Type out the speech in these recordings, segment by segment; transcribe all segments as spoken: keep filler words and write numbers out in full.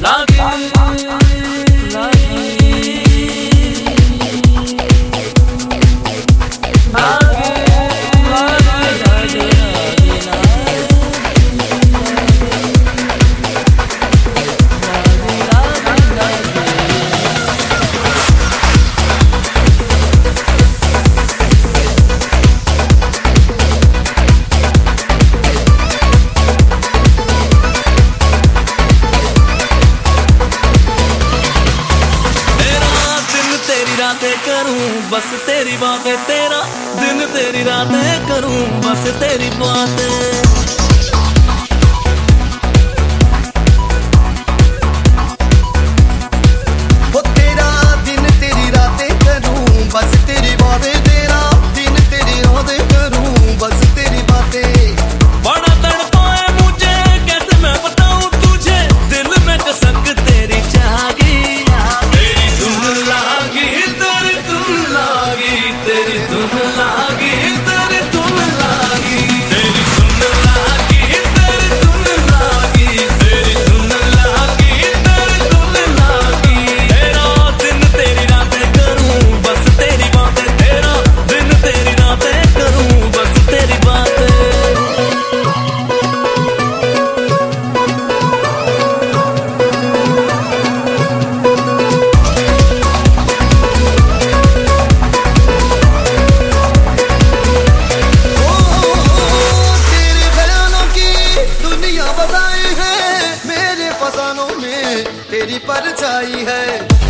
करूं बस तेरी बातें, तेरा दिन तेरी रातें करूं बस तेरी बातें। तेरी परछाई है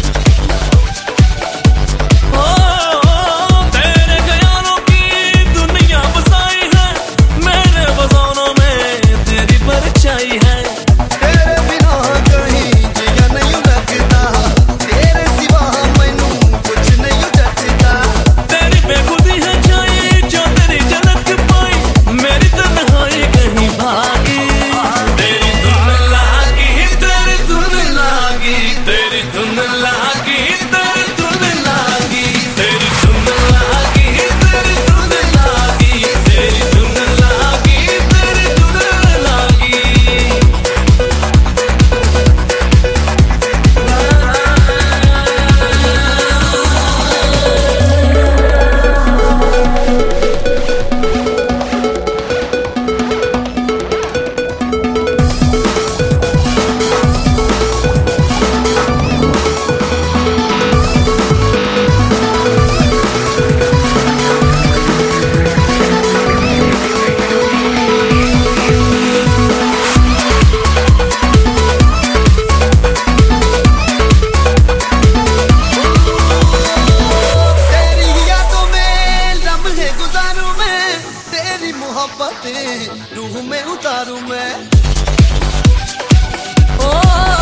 ओ, तेरे ख्यालों की दुनिया बसाई है, मेरे फसानों में तेरी परछाई है। तेरे बिना कहीं जिया नहीं लगता, तेरे सिवा मैनू कुछ नहीं जचता। तेरी बेखुदी है छाई जो तेरी झलक पाई, मेरी तन्हाई कहीं भागी। तेरी धुन लागी, तेरी धुन लागी, तेरी धुन लागी, तेरी धुन लागी, तेरी धुन लागी, तेरी धुन लागी, तेरी धुन लागी, तेरी धुन लागी। मोहब्बतें रूह में उतारूं मैं। ओ